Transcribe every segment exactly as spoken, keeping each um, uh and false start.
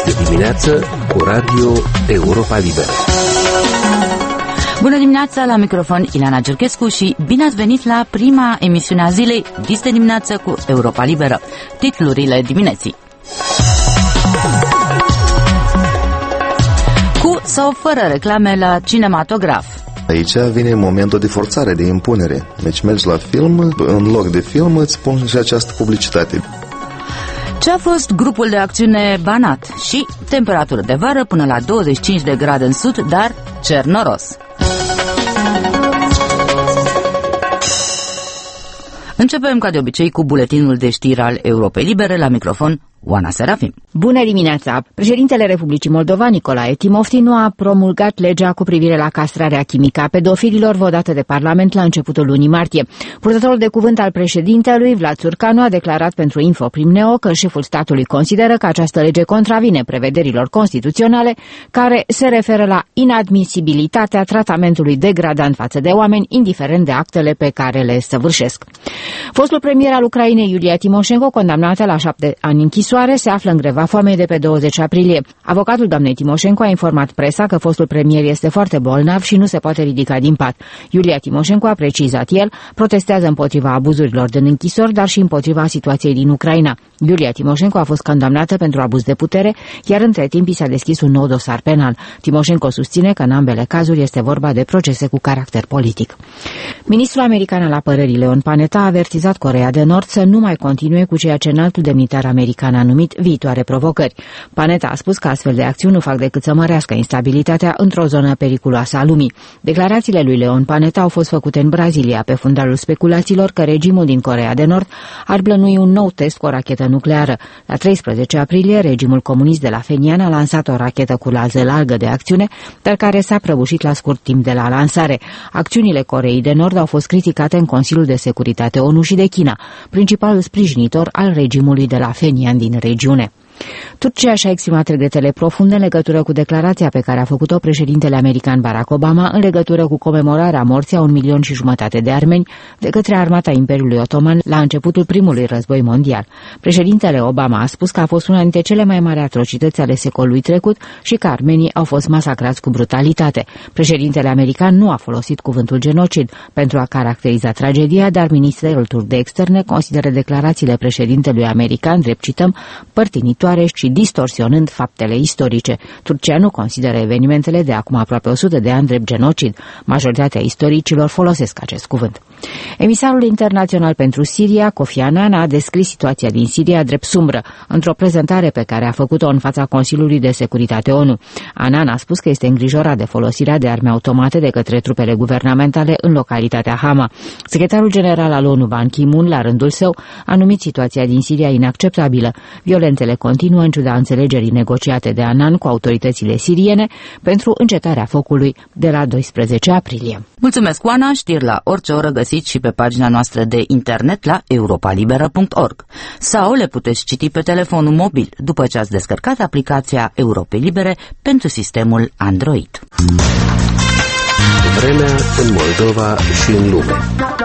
Este dimineață cu Radio Europa Liberă. Bună dimineața, la microfon Ileana Cerchescu și bine ați venit la prima emisiune a zilei Dis de dimineață cu Europa Liberă. Titlurile dimineții. Cu sau fără reclame la cinematograf. Aici vine momentul de forțare, de impunere. Deci mergi la film, în loc de film îți pun și această publicitate. Ce a fost grupul de acțiune Banat și temperatură de vară până la douăzeci și cinci de grade în sud, dar cer noros. Începem ca de obicei cu buletinul de știri al Europei Libere, la microfon Oana Serafim. Bună dimineața! Președintele Republicii Moldova, Nicolae Timofti, a promulgat legea cu privire la castrarea chimică a pedofililor votată de Parlament la începutul lunii martie. Purtătorul de cuvânt al președintelui, Vlad Țurcanu, a declarat pentru Infoprim-Neo că șeful statului consideră că această lege contravine prevederilor constituționale care se referă la inadmisibilitatea tratamentului degradant față de oameni, indiferent de actele pe care le săvârșesc. Fostul premier al Ucrainei, Iulia Timoșenko, condamnată la șapte ani închisoare, se află în greva foamei de pe douăzeci aprilie. Avocatul doamnei Timoșenko a informat presa că fostul premier este foarte bolnav și nu se poate ridica din pat. Iulia Timoșenko, a precizat el, protestează împotriva abuzurilor din închisori, dar și împotriva situației din Ucraina. Iulia Timoșenko a fost condamnată pentru abuz de putere, iar între timp i s-a deschis un nou dosar penal. Timoșenko susține că în ambele cazuri este vorba de procese cu caracter politic. Ministrul american al apărării Leon Panetta a avertizat Coreea de Nord să nu mai continue cu ceea ce înaltul demnitar american a numit viitoare provocări. Panetta a spus că astfel de acțiuni nu fac decât să mărească instabilitatea într-o zonă periculoasă a lumii. Declarațiile lui Leon Panetta au fost făcute în Brazilia, pe fundalul speculațiilor că regimul din Coreea de Nord ar plănui un nou test cu o rachetă nucleară. La treisprezece aprilie, regimul comunist de la Phenian a lansat o rachetă cu rază largă de acțiune, dar care s-a prăbușit la scurt timp de la lansare. Acțiunile Coreei de Nord au fost criticate în Consiliul de Securitate ONU și de China, principalul sprijinitor al regimului de la Phenian din regiune. Turcia și-a exprimat regretele profunde în legătură cu declarația pe care a făcut-o președintele american Barack Obama în legătură cu comemorarea morții a un milion și jumătate de armeni de către armata Imperiului Otoman la începutul primului război mondial. Președintele Obama a spus că a fost una dintre cele mai mari atrocități ale secolului trecut și că armenii au fost masacrați cu brutalitate. Președintele american nu a folosit cuvântul genocid pentru a caracteriza tragedia, dar ministerul turc de externe consideră declarațiile președintelui american, drept cităm, părtinitoare și distorsionând faptele istorice. Turcia nu consideră evenimentele de acum aproape o sută de ani drept genocid. Majoritatea istoricilor folosesc acest cuvânt. Emisarul internațional pentru Siria, Kofi Annan, a descris situația din Siria drept sumbră, într-o prezentare pe care a făcut-o în fața Consiliului de Securitate ONU. Annan a spus că este îngrijorat de folosirea de arme automate de către trupele guvernamentale în localitatea Hama. Secretarul general al ONU, Ban Ki-moon, la rândul său, a numit situația din Siria inacceptabilă. Violențele continuă în ciuda înțelegerii negociate de Annan cu autoritățile siriene pentru încetarea focului de la doisprezece aprilie. Mulțumesc, Oana. Știri la orice oră găsiți și pe pagina noastră de internet la europalibera punct org sau le puteți citi pe telefonul mobil după ce ați descărcat aplicația Europei Libere pentru sistemul Android. Vremea în Moldova și în lume.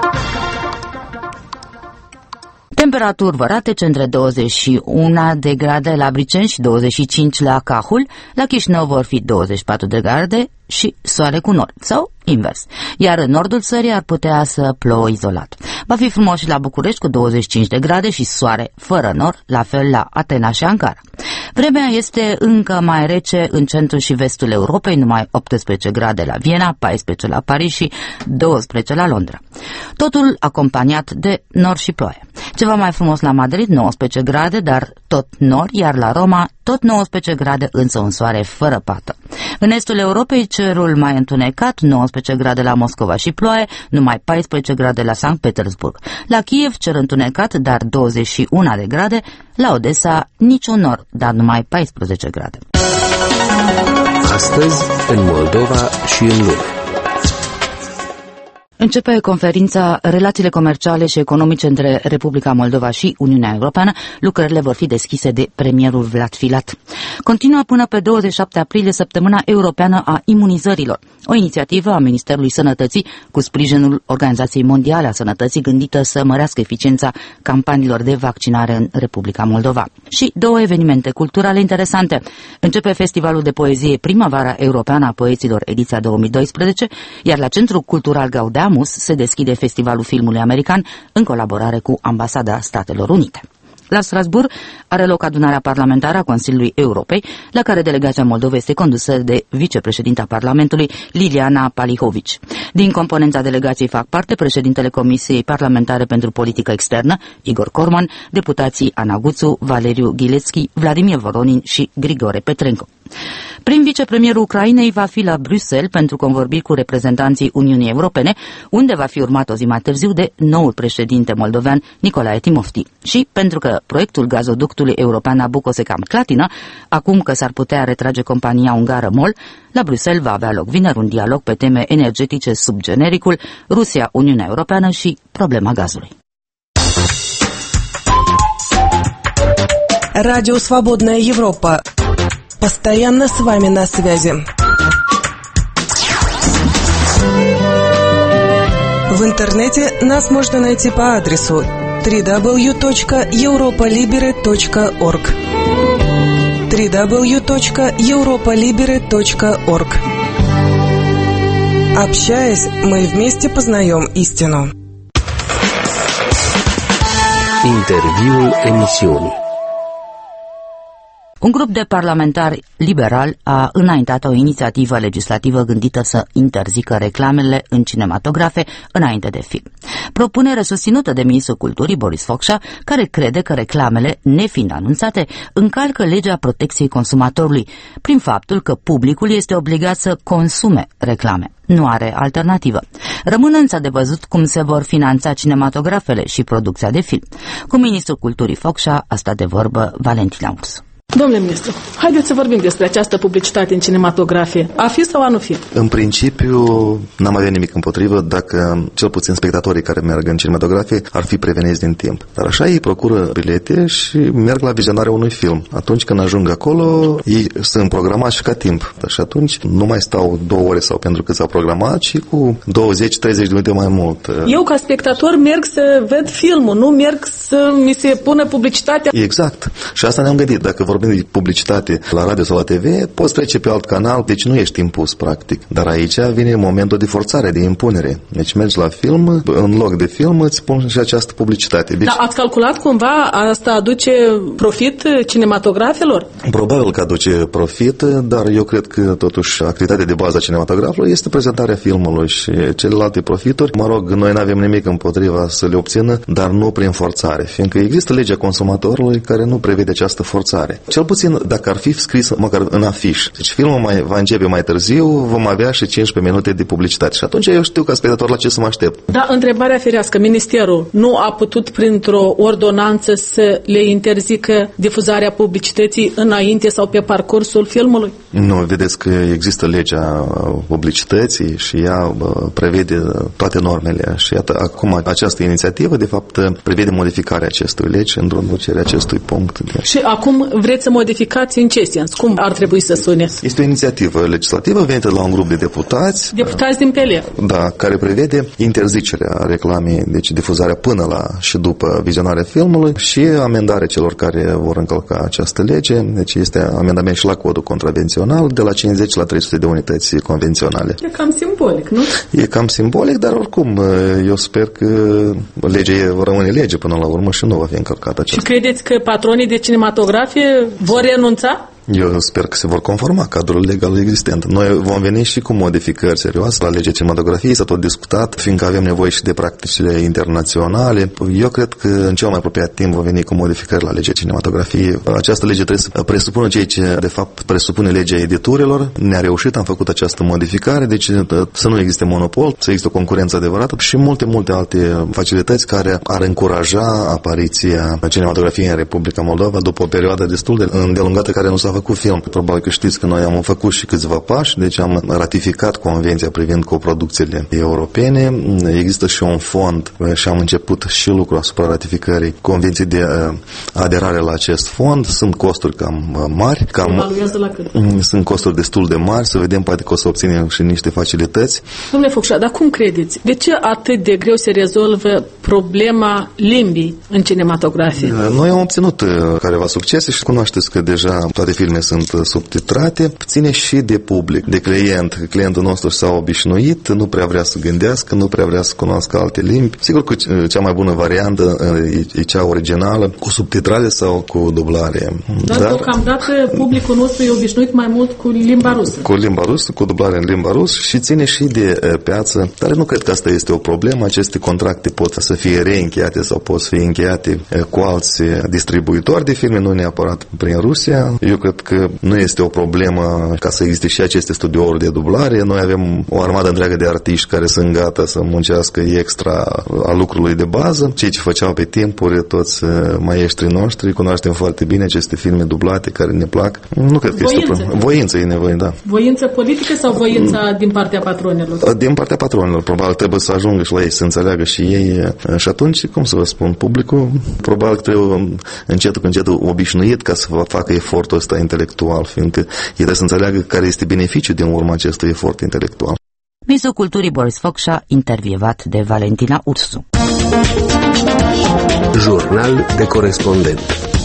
Temperaturi văratece între douăzeci și unu de grade la Briceni și douăzeci și cinci la Cahul, la Chișinău vor fi douăzeci și patru de grade și soare cu nord, sau invers. Iar în nordul țării ar putea să plouă izolat. Va fi frumos și la București cu douăzeci și cinci de grade și soare fără nor, la fel la Atena și Ankara. Vremea este încă mai rece în centrul și vestul Europei, numai optsprezece grade la Viena, paisprezece la Paris și douăsprezece la Londra. Totul acompaniat de nor și ploaie. Ceva mai frumos la Madrid, nouăsprezece grade, dar tot nor, iar la Roma tot nouăsprezece grade, însă un soare fără pată. În estul Europei, cerul mai întunecat, nouăsprezece grade la Moscova și ploaie, numai paisprezece grade la Sankt Petersburg. La Kiev, cer întunecat, dar douăzeci și unu de grade, la Odessa, niciun nor, dar numai paisprezece grade. Astăzi, în Moldova și în lume. Începe conferința Relațiile comerciale și economice între Republica Moldova și Uniunea Europeană. Lucrările vor fi deschise de premierul Vlad Filat. Continuă până pe douăzeci și șapte aprilie săptămâna europeană a imunizărilor, o inițiativă a Ministerului Sănătății cu sprijinul Organizației Mondiale a Sănătății gândită să mărească eficiența campaniilor de vaccinare în Republica Moldova. Și două evenimente culturale interesante. Începe Festivalul de Poezie Primăvara Europeană a Poeților ediția două mii doisprezece, iar la Centrul Cultural Gaudeamus se deschide Festivalul Filmului American în colaborare cu Ambasada Statelor Unite. La Strasbourg are loc adunarea parlamentară a Consiliului Europei, la care delegația Moldovei este condusă de vicepreședinta Parlamentului, Liliana Palihovici. Din componența delegației fac parte președintele Comisiei Parlamentare pentru Politică Externă, Igor Corman, deputații Ana Guțu, Valeriu Ghilețchi, Vladimir Voronin și Grigore Petrenco. Prim vicepremierul Ucrainei va fi la Bruxelles pentru convorbiri cu reprezentanții Uniunii Europene, unde va fi urmat o zi mai târziu de noul președinte moldovean Nicolae Timofti. Și pentru că proiectul gazoductului european Nabucco se cam clatină, acum că s-ar putea retrage compania ungară MOL, la Bruxelles va avea loc vineri un dialog pe teme energetice sub genericul Rusia, Uniunea Europeană și problema gazului. Радио «Свободная Европа». Постоянно с вами на связи. В интернете нас можно найти по адресу дабл ю дабл ю дабл ю точка европа либере точка орг дабл ю дабл ю дабл ю точка европа либере точка орг. Общаясь, мы вместе познаем истину. Interviul emisiunii. Un grup de parlamentari liberali a înaintat o inițiativă legislativă gândită să interzică reclamele în cinematografe înainte de film. Propunere susținută de ministrul culturii Boris Focșa, care crede că reclamele, nefiind anunțate, încalcă legea protecției consumatorului, prin faptul că publicul este obligat să consume reclame. Nu are alternativă. Rămâne însă de văzut cum se vor finanța cinematografele și producția de film. Cu ministrul culturii Focșa a stat de vorbă Valentina Ursu. Domnule ministru, haideți să vorbim despre această publicitate în cinematografie. A fi sau a nu fi? În principiu, n-am avea nimic împotrivă dacă cel puțin spectatorii care merg în cinematografie ar fi preveniți din timp. Dar așa ei procură bilete și merg la vizionarea unui film. Atunci când ajung acolo, ei sunt programați ca timp. Și atunci nu mai stau două ore sau pentru că s-au programat, ci cu douăzeci treizeci de minute mai mult. Eu ca spectator merg să ved filmul, nu merg să mi se pună publicitatea. Exact. Și asta ne-am gândit. Dacă vorbim de publicitate la radio sau la T V, poți trece pe alt canal, deci nu ești impus, practic. Dar aici vine momentul de forțare, de impunere. Deci mergi la film, în loc de film îți pun și această publicitate. Deci, dar ați calculat cumva asta aduce profit cinematografelor? Probabil că aduce profit, dar eu cred că totuși activitatea de bază a cinematografului este prezentarea filmului și celelalte profituri, mă rog, noi nu avem nimic împotriva să le obțină, dar nu prin forțare, fiindcă există legea consumatorului care nu prevede această forțare. Cel puțin dacă ar fi scris măcar în afiș. Deci filmul mai, va începe mai târziu, vom avea și cincisprezece minute de publicitate. Și atunci eu știu ca spectator la ce să mă aștept. Da, întrebarea firească. Ministerul nu a putut printr-o ordonanță să le interzică difuzarea publicității înainte sau pe parcursul filmului? Nu, vedeți că există legea publicității și ea prevede toate normele. Și iată, acum această inițiativă, de fapt, prevede modificarea acestui legi, introducerea acestui punct. De... Și acum vreți să modificați în ce sens? Cum ar trebui să sune? Este o inițiativă legislativă venită la un grup de deputați. Deputați din P L F. Da, care prevede interzicerea reclamei, deci difuzarea până la și după vizionarea filmului și amendarea celor care vor încălca această lege. Deci este amendament și la codul contravențional de la cincizeci la trei sute de unități convenționale. E cam simbolic, nu? E cam simbolic, dar oricum eu sper că legea rămâne lege până la urmă și nu va fi încălcată aceasta. Și credeți că patronii de cinematografie vor renunța? Eu sper că se vor conforma cadrul legal existent. Noi vom veni și cu modificări serioase la legea cinematografiei, s-a tot discutat, fiindcă avem nevoie și de practicile internaționale. Eu cred că în cel mai apropiat timp vom veni cu modificări la legea cinematografiei. Această lege trebuie să presupună ceea ce de fapt presupune legea editurilor. Ne-a reușit, am făcut această modificare, deci să nu existe monopol, să existe o concurență adevărată și multe, multe alte facilități care ar încuraja apariția cinematografiei în Republica Moldova după o perioadă destul de îndelungată care nu s-a făcut film. Probabil că știți că noi am făcut și câțiva pași, deci am ratificat convenția privind coproducțiile europene. Există și un fond și am început și lucrul asupra ratificării convenției de aderare la acest fond. Sunt costuri cam mari. Cam, la cât? Sunt costuri destul de mari. Să vedem, poate că o să obținem și niște facilități. Domnule Focșa, dar cum credeți? De ce atât de greu se rezolvă problema limbii în cinematografie? Noi am obținut careva succese și cunoașteți că deja toate filmele sunt subtitrate. Ține și de public, de client. Clientul nostru s-a obișnuit, nu prea vrea să gândească, nu prea vrea să cunoască alte limbi. Sigur că cea mai bună variantă e cea originală, cu subtitrare sau cu dublare. Dar, Dar deocamdată publicul nostru e obișnuit mai mult cu limba rusă. Cu limba rusă, cu dublare în limba rusă și ține și de uh, piață. Dar nu cred că asta este o problemă. Aceste contracte pot să fie reîncheiate sau pot fi încheiate uh, cu alți distribuitori de filme, nu neapărat prin Rusia. Eu cred că nu este o problemă ca să existe și aceste studiouri de dublare. Noi avem o armadă întreagă de artiști care sunt gata să muncească extra a lucrului de bază. Cei ce făceau pe timpuri, toți maestrii noștri, cunoaștem foarte bine aceste filme dublate care ne plac. Nu cred că voință. Este o problemă. Voință e nevoie, da. Voință politică sau voința din partea patronilor? Din partea patronilor. Probabil trebuie să ajungă și la ei, să înțeleagă și ei. Și atunci, cum să vă spun, publicul probabil că trebuie încetul cu încetul obișnuit ca să facă efortul ăsta intelectual, fiindcă ei trebuie să înțeleagă care este beneficiul din urma acestui efort intelectual. Ministrul Culturii Boris Focșa, intervievat de Valentina Ursu. Jurnal de corespondent.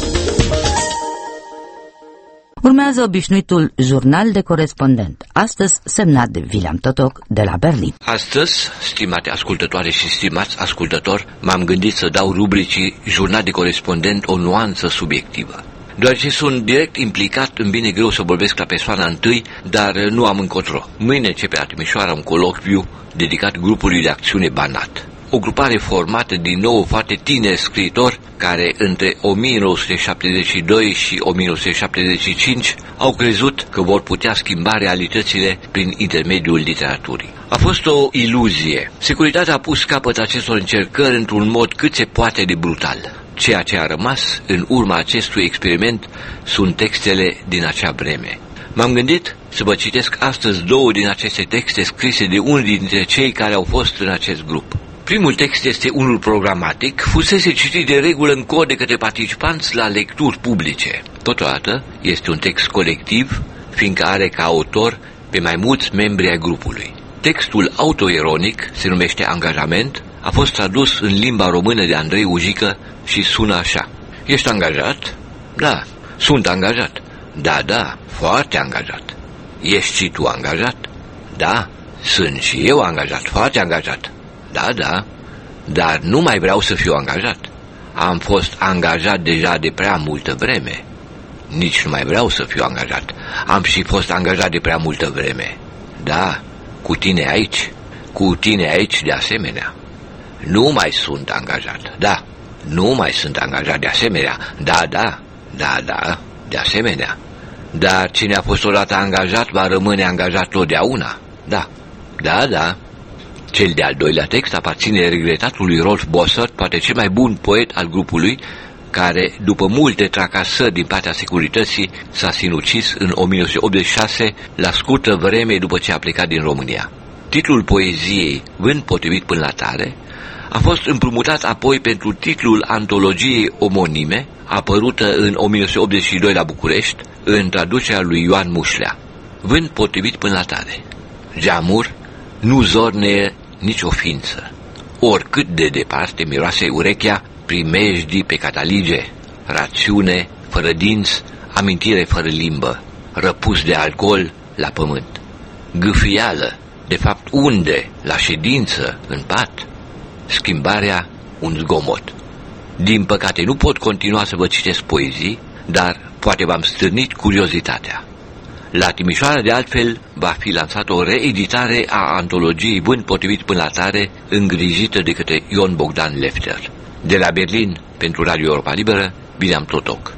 Urmează obișnuitul jurnal de corespondent, astăzi semnat de William Totoc de la Berlin. Astăzi, stimate ascultătoare și stimați ascultători, m-am gândit să dau rubricii jurnal de corespondent o nuanță subiectivă. Deoarece sunt direct implicat, îmi vine greu să vorbesc la persoana întâi, dar nu am încotro. Mâine începe la Timișoara un colocviu dedicat grupului de acțiune Banat. O grupare formată din nouă foarte tineri scriitori care între o mie nouă sute șaptezeci și doi și o mie nouă sute șaptezeci și cinci au crezut că vor putea schimba realitățile prin intermediul literaturii. A fost o iluzie. Securitatea a pus capăt acestor încercări într-un mod cât se poate de brutal. Ceea ce a rămas în urma acestui experiment sunt textele din acea vreme. M-am gândit să vă citesc astăzi două din aceste texte scrise de unul dintre cei care au fost în acest grup. Primul text este unul programatic, fusese citit de regulă în cod de către participanți la lecturi publice. Totodată este un text colectiv, fiindcă are ca autor pe mai mulți membri ai grupului. Textul autoironic se numește Angajament, a fost tradus în limba română de Andrei Ujică și sună așa. Ești angajat? Da. Sunt angajat? Da, da, foarte angajat. Ești și tu angajat? Da. Sunt și eu angajat, foarte angajat. Da, da, dar nu mai vreau să fiu angajat. Am fost angajat deja de prea multă vreme. Nici nu mai vreau să fiu angajat. Am și fost angajat de prea multă vreme. Da, cu tine aici, cu tine aici de asemenea. Nu mai sunt angajat. Da, nu mai sunt angajat de asemenea. Da, da, da, da, de asemenea. Dar cine a fost odată angajat va rămâne angajat totdeauna. Da, da, da. Cel de-al doilea text aparține regretatului Rolf Bossert, poate cel mai bun poet al grupului, care, după multe tracasări din partea securității, s-a sinucis în o mie nouă sute optzeci și șase, la scurtă vreme după ce a plecat din România. Titlul poeziei, Vânt potrivit până la tare, a fost împrumutat apoi pentru titlul antologiei omonime, apărută în o mie nouă sute optzeci și doi la București, în traducerea lui Ioan Mușlea. Vânt potrivit până la tare. Geamur, nu zorneie nici o ființă. Oricât de departe miroase urechea, primejdii pe catalige, rațiune fără dinți, amintire fără limbă, răpus de alcool la pământ. Gâfială, de fapt unde, la ședință, în pat, schimbarea, un zgomot. Din păcate nu pot continua să vă citesc poezii, dar poate v-am stârnit curiozitatea. La Timișoara, de altfel, va fi lansată o reeditare a antologiei Vânt potrivit până la tare, îngrijită de către Ion Bogdan Lefter. De la Berlin, pentru Radio Europa Liberă, William Totoc.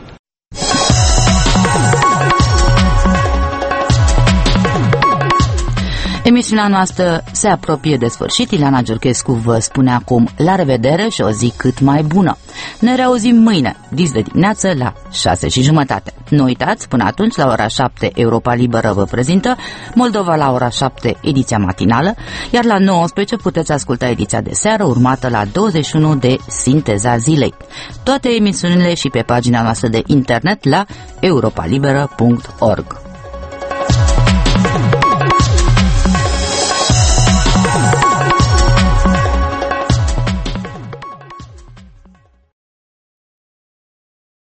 Emisiunea noastră se apropie de sfârșit. Ileana Giurchescu vă spune acum la revedere și o zi cât mai bună. Ne reauzim mâine, dis de dimineață, la șase și jumătate. Nu uitați, până atunci, la ora șapte, Europa Liberă vă prezintă, Moldova la ora șapte, ediția matinală, iar la nouăsprezece puteți asculta ediția de seară, urmată la douăzeci și unu de Sinteza Zilei. Toate emisiunile și pe pagina noastră de internet la europa liberă punct org.